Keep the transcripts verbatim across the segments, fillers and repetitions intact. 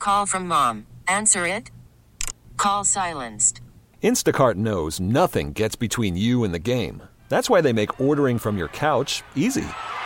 Call from mom. Answer it. Call silenced. Instacart knows nothing gets between you and the game. That's why they make ordering from your couch easy.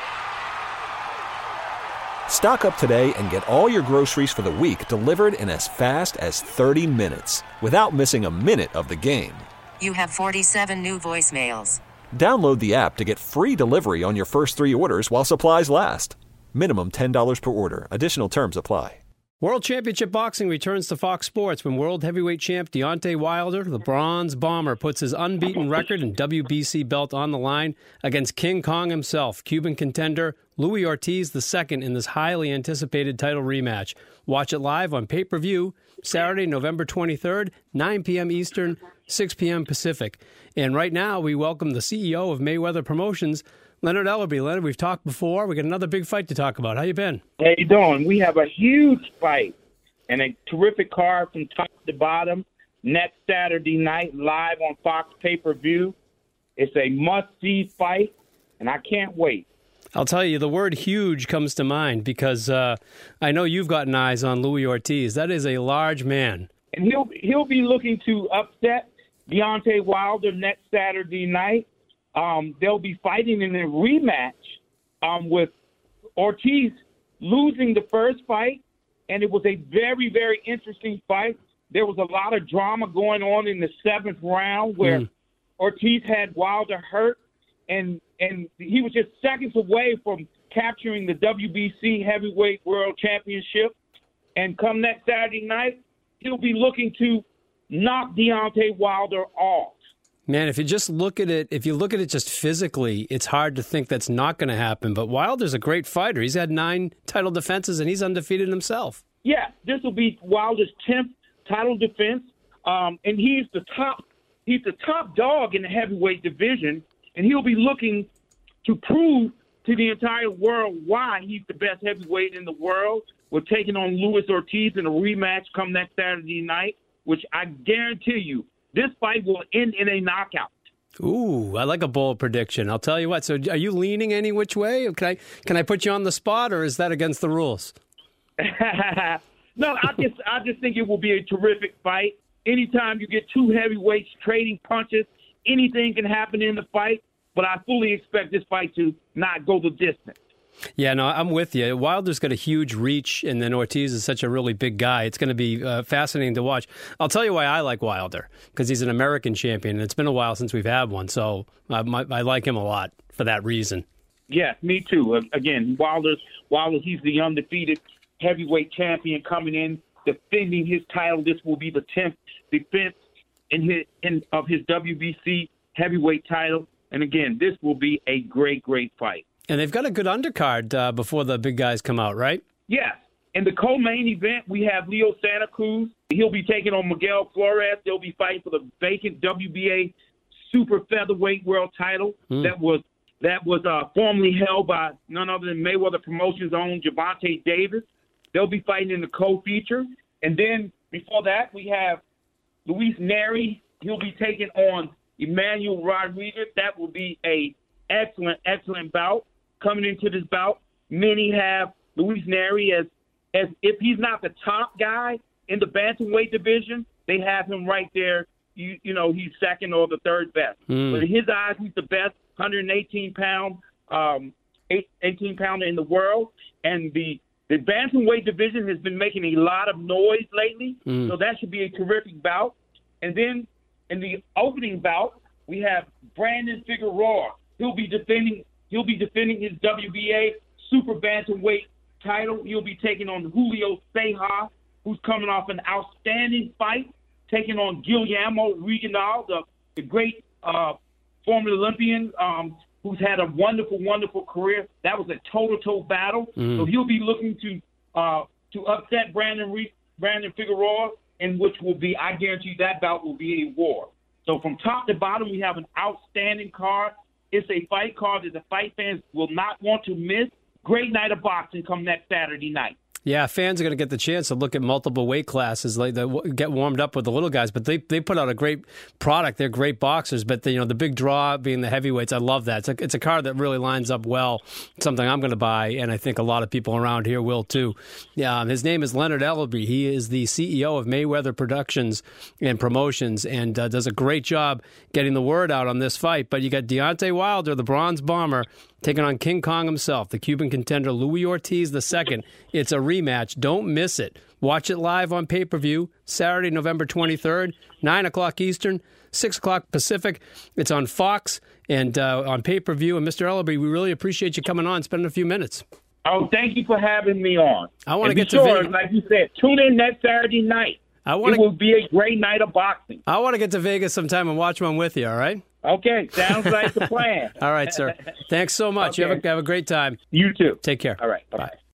Stock up today and get all your groceries for the week delivered in as fast as thirty minutes without missing a minute of the game. You have forty-seven new voicemails. Download the app to get free delivery on your first three orders while supplies last. Minimum ten dollars per order. Additional terms apply. World Championship Boxing returns to Fox Sports when world heavyweight champ Deontay Wilder, the Bronze Bomber, puts his unbeaten record and W B C belt on the line against King Kong himself, Cuban contender Louis Ortiz the second in this highly anticipated title rematch. Watch it live on pay-per-view Saturday, November twenty-third, nine p.m. Eastern, six p.m. Pacific. And right now, we welcome the C E O of Mayweather Promotions, Leonard Ellerbe. Leonard, we've talked before. We got another big fight to talk about. How you been? How you doing? We have a huge fight and a terrific card from top to bottom next Saturday night live on Fox pay-per-view. It's a must-see fight, and I can't wait. I'll tell you, the word huge comes to mind because uh, I know you've gotten eyes on Louis Ortiz. That is a large man. And he'll he'll be looking to upset Deontay Wilder next Saturday night. Um, they'll be fighting in a rematch um, with Ortiz losing the first fight, and it was a very, very interesting fight. There was a lot of drama going on in the seventh round where mm. Ortiz had Wilder hurt, and and he was just seconds away from capturing the W B C Heavyweight World Championship. And come next Saturday night, he'll be looking to knock Deontay Wilder off. Man, if you just look at it, if you look at it just physically, it's hard to think that's not going to happen. But Wilder's a great fighter. He's had nine title defenses, and he's undefeated himself. Yeah, this will be Wilder's tenth title defense, um, and he's the top. He's the top dog in the heavyweight division, and he'll be looking to prove to the entire world why he's the best heavyweight in the world. We're taking on Louis Ortiz in a rematch come next Saturday night, which I guarantee you, this fight will end in a knockout. Ooh, I like a bold prediction. I'll tell you what. So are you leaning any which way? Can I can I put you on the spot, or is that against the rules? No, I just I just think it will be a terrific fight. Anytime you get two heavyweights trading punches, anything can happen in the fight, but I fully expect this fight to not go the distance. Yeah, no, I'm with you. Wilder's got a huge reach, and then Ortiz is such a really big guy. It's going to be uh, fascinating to watch. I'll tell you why I like Wilder, because he's an American champion, and it's been a while since we've had one, so I, my, I like him a lot for that reason. Yes, me too. Uh, again, Wilder's, Wilder's, he's the undefeated heavyweight champion coming in, defending his title. This will be the tenth defense in his, in, of his W B C heavyweight title. And again, this will be a great, great fight. And they've got a good undercard uh, before the big guys come out, right? Yes. In the co-main event, we have Leo Santa Cruz. He'll be taking on Miguel Flores. They'll be fighting for the vacant W B A super featherweight world title mm. that was that was uh, formerly held by none other than Mayweather Promotions' own Gervonta Davis. They'll be fighting in the co-feature. And then before that, we have Luis Neri. He'll be taking on Emmanuel Rodriguez. That will be a excellent, excellent bout. Coming into this bout, many have Luis Neri as, as if he's not the top guy in the bantamweight division, they have him right there. You, you know, he's second or the third best. Mm. But in his eyes, he's the best one hundred eighteen pound, um, eighteen pounder in the world. And the The bantamweight division has been making a lot of noise lately, mm. so that should be a terrific bout. And then in the opening bout, we have Brandon Figueroa. He'll be defending. He'll be defending his W B A super bantamweight title. He'll be taking on Julio Ceja, who's coming off an outstanding fight, taking on Guillermo Reginal, the, the great uh, former Olympian. Um, who's had a wonderful, wonderful career. That was a toe-to-toe battle. Mm. So he'll be looking to uh, to upset Brandon Re- Brandon Figueroa, and which will be, I guarantee that bout will be a war. So from top to bottom, we have an outstanding card. It's a fight card that the fight fans will not want to miss. Great night of boxing come next Saturday night. Yeah, fans are going to get the chance to look at multiple weight classes, like they get warmed up with the little guys. But they they put out a great product. They're great boxers. But the, you know, the big draw being the heavyweights, I love that. It's a, it's a card that really lines up well. It's something I'm going to buy, and I think a lot of people around here will too. Yeah, um, his name is Leonard Ellerbe. He is the C E O of Mayweather Productions and Promotions, and uh, does a great job getting the word out on this fight. But you got Deontay Wilder, the Bronze Bomber, taking on King Kong himself, the Cuban contender Louis Ortiz the second. It's a rematch. Don't miss it. Watch it live on pay-per-view, Saturday, November twenty-third, nine o'clock Eastern, six o'clock Pacific. It's on Fox and uh, on pay-per-view. And Mister Ellerbe, we really appreciate you coming on, spending a few minutes. Oh, thank you for having me on. I want to get sure, to Vegas. Like you said, tune in that Saturday night. I want it to, will be a great night of boxing. I want to get to Vegas sometime and watch one with you, all right? Okay, sounds like the plan. All right, sir. Thanks so much. Okay. You have a, have a great time. You too. Take care. All right, bye-bye. Bye.